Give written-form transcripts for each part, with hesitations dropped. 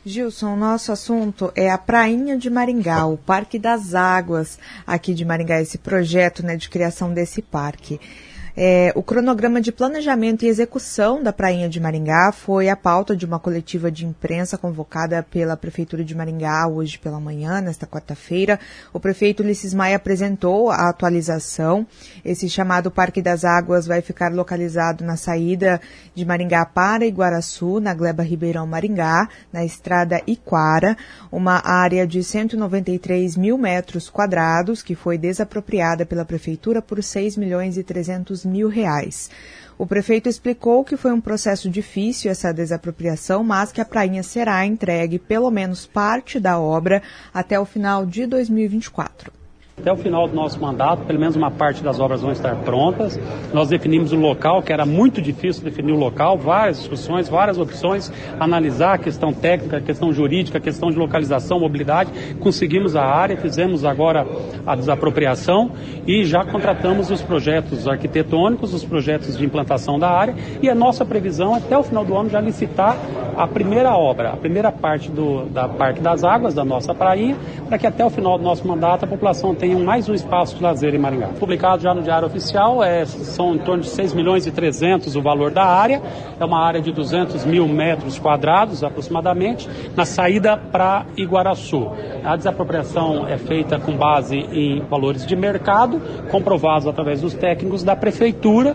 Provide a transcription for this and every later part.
Gilson, nosso assunto é a Prainha de Maringá, o Parque das Águas aqui de Maringá, esse projeto, né, de criação desse parque. O cronograma de planejamento e execução da Prainha de Maringá foi a pauta de uma coletiva de imprensa convocada pela Prefeitura de Maringá hoje pela manhã, nesta quarta-feira. O prefeito Ulisses Maia apresentou a atualização. Esse chamado Parque das Águas vai ficar localizado na saída de Maringá para Iguaraçu, na Gleba Ribeirão Maringá, na estrada Iquara, uma área de 193 mil metros quadrados que foi desapropriada pela Prefeitura por 6.300.000 reais. O prefeito explicou que foi um processo difícil essa desapropriação, mas que a prainha será entregue pelo menos parte da obra até o final de 2024. Até o final do nosso mandato, pelo menos uma parte das obras vão estar prontas. Nós definimos o local, que era muito difícil definir o local, várias discussões, várias opções, analisar a questão técnica, a questão jurídica, a questão de localização, mobilidade. Conseguimos a área, fizemos agora a desapropriação e já contratamos os projetos arquitetônicos, os projetos de implantação da área, e a nossa previsão é até o final do ano já licitar a primeira obra, a primeira parte da Parque das Águas, da nossa prainha, para que até o final do nosso mandato a população tenha mais um espaço de lazer em Maringá. Publicado já no Diário Oficial, são em torno de 6.300.000 o valor da área, é uma área de 200 mil metros quadrados aproximadamente, na saída para Iguaraçu. A desapropriação é feita com base em valores de mercado, comprovados através dos técnicos da Prefeitura.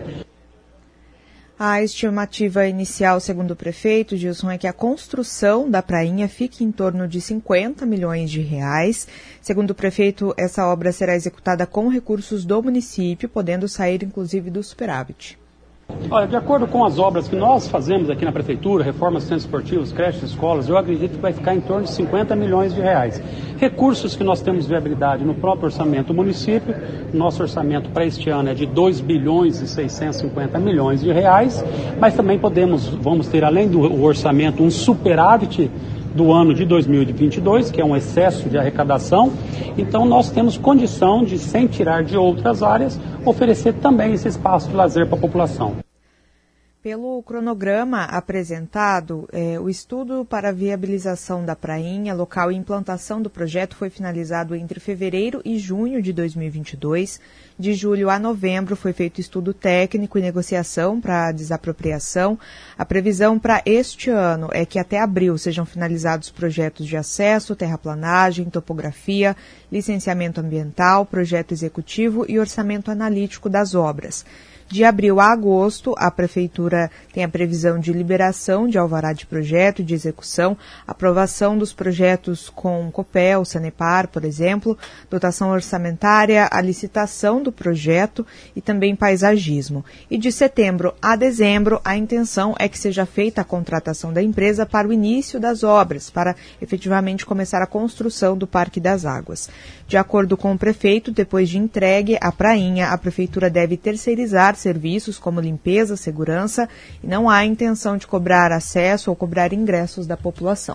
A estimativa inicial, segundo o prefeito, Gilson, é que a construção da prainha fique em torno de 50 milhões de reais. Segundo o prefeito, essa obra será executada com recursos do município, podendo sair inclusive do superávit. Olha, de acordo com as obras que nós fazemos aqui na Prefeitura, reformas de centros esportivos, creches, escolas, eu acredito que vai ficar em torno de 50 milhões de reais. Recursos que nós temos viabilidade no próprio orçamento do município, nosso orçamento para este ano é de 2.650 milhões de reais, mas também vamos ter, além do orçamento, um superávit do ano de 2022, que é um excesso de arrecadação. Então nós temos condição de, sem tirar de outras áreas, oferecer também esse espaço de lazer para a população. Pelo cronograma apresentado, o estudo para a viabilização da prainha, local e implantação do projeto foi finalizado entre fevereiro e junho de 2022. De julho a novembro foi feito estudo técnico e negociação para a desapropriação. A previsão para este ano é que até abril sejam finalizados projetos de acesso, terraplanagem, topografia, licenciamento ambiental, projeto executivo e orçamento analítico das obras. De abril a agosto, a Prefeitura tem a previsão de liberação de alvará de projeto e de execução, aprovação dos projetos com Copel, Sanepar, por exemplo, dotação orçamentária, a licitação do projeto e também paisagismo. E de setembro a dezembro, a intenção é que seja feita a contratação da empresa para o início das obras, para efetivamente começar a construção do Parque das Águas. De acordo com o prefeito, depois de entregue a prainha, a Prefeitura deve terceirizar serviços como limpeza, segurança, e não há intenção de cobrar acesso ou cobrar ingressos da população.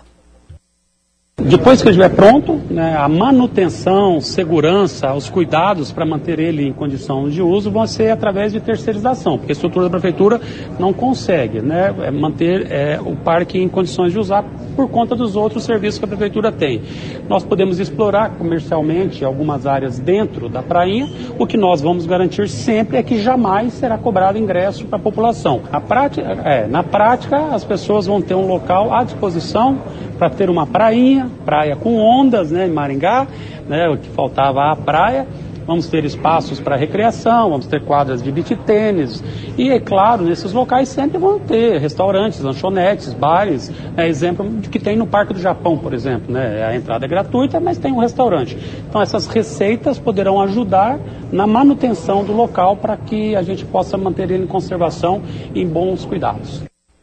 Depois que ele estiver pronto, né, a manutenção, segurança, os cuidados para manter ele em condição de uso vão ser através de terceirização, porque a estrutura da prefeitura não consegue, né, manter o parque em condições de usar por conta dos outros serviços que a prefeitura tem. Nós podemos explorar comercialmente algumas áreas dentro da prainha, o que nós vamos garantir sempre é que jamais será cobrado ingresso para a população. Na prática, as pessoas vão ter um local à disposição para ter uma praia com ondas, né, em Maringá, né, o que faltava a praia. Vamos ter espaços para recreação, vamos ter quadras de beach tênis e, é claro, nesses locais sempre vão ter restaurantes, lanchonetes, bares, exemplo de que tem no Parque do Japão, por exemplo, né, a entrada é gratuita, mas tem um restaurante. Então essas receitas poderão ajudar na manutenção do local para que a gente possa manter ele em conservação e em bons cuidados.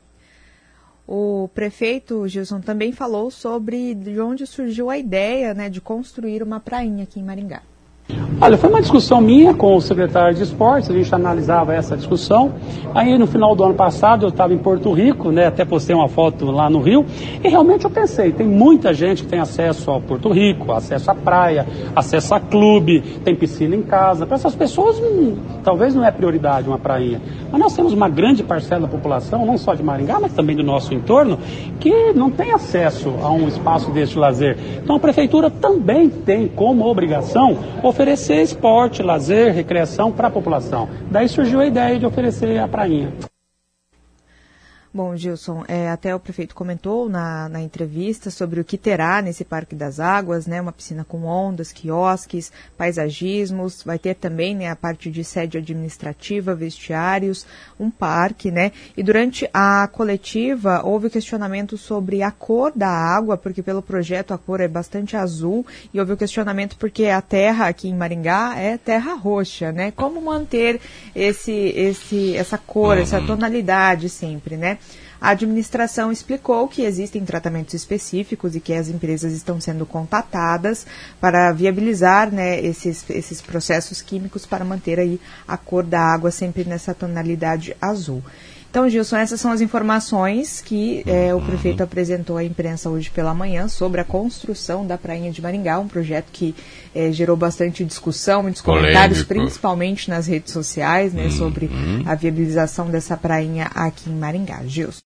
O prefeito Gilson também falou sobre de onde surgiu a ideia, né, de construir uma prainha aqui em Maringá. Olha, foi uma discussão minha com o secretário de esportes, a gente analisava essa discussão. Aí no final do ano passado eu estava em Porto Rico, né, até postei uma foto lá no Rio, e realmente eu pensei, tem muita gente que tem acesso ao Porto Rico, acesso à praia, acesso a clube, tem piscina em casa. Para essas pessoas talvez não é prioridade uma prainha. Mas nós temos uma grande parcela da população, não só de Maringá, mas também do nosso entorno, que não tem acesso a um espaço deste lazer. Então a prefeitura também tem como obrigação oferecer esporte, lazer, recreação para a população. Daí surgiu a ideia de oferecer a prainha. Bom, Gilson, até o prefeito comentou na entrevista sobre o que terá nesse Parque das Águas, né? Uma piscina com ondas, quiosques, paisagismos, vai ter também, né, a parte de sede administrativa, vestiários, um parque, né? E durante a coletiva houve questionamento sobre a cor da água, porque pelo projeto a cor é bastante azul, e houve o questionamento porque a terra aqui em Maringá é terra roxa, né? Como manter essa cor, essa tonalidade sempre, né? A administração explicou que existem tratamentos específicos e que as empresas estão sendo contatadas para viabilizar, né, esses processos químicos para manter aí a cor da água sempre nessa tonalidade azul. Então, Gilson, essas são as informações que o prefeito apresentou à imprensa hoje pela manhã sobre a construção da Prainha de Maringá, um projeto que gerou bastante discussão, muitos comentários, principalmente nas redes sociais, né, sobre a viabilização dessa prainha aqui em Maringá. Gilson.